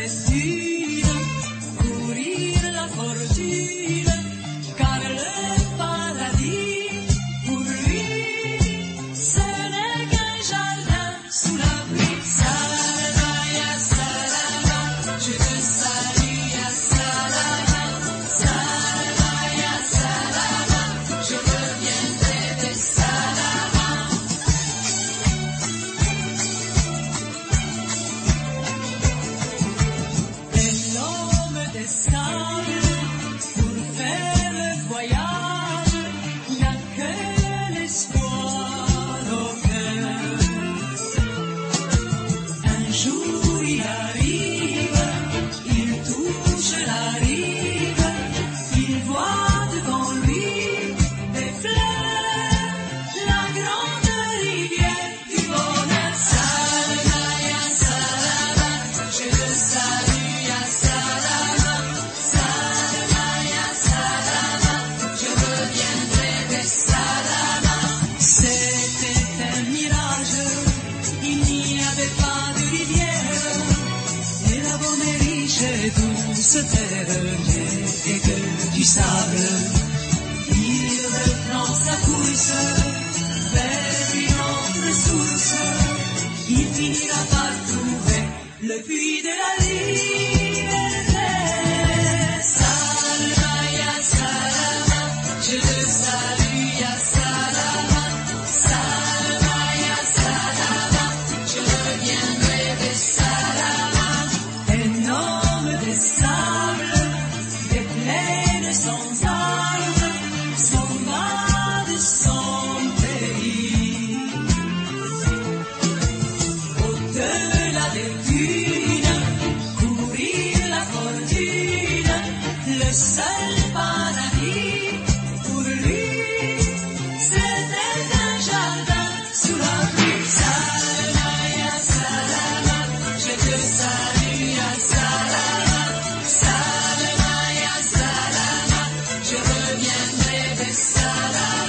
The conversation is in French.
des dunes, courir la fortune, car le paradis, pour lui, ce n'est qu'un jardin sous la pluie. Salama, ya salama, je te salue, ya salama, salama, ya salama, je reviendrai des salama. Et l'homme des sables, pour faire le voyage, n'a que l'espoir au cœur. Un jour il arrive, il touche la rive, il voit devant lui des fleurs, la grande rivière du bonheur. Salama, ya salama, je te salue, ya salama, salama, ya salama, je reviendrai des salama. C'était un mirage, il n'y avait pas de rivière, et la bonne et riche et douce terre n'est que du sable. Il reprend sa course vers une autre source, il finira par trouver le puits de la liberté. Salama, ya salama, je te salue, ya salama, salama, ya salama, je reviendrai des salama. Un homme des sables, des plaines sans arbre, s'en va de son pays. Au-delà des dunes, courir la fortune, le seul paradis, pour lui, c'était un jardin sous la pluie. Salama, ya salama, je te salue, ya salama, salama, ya salama, je reviendrai des salama.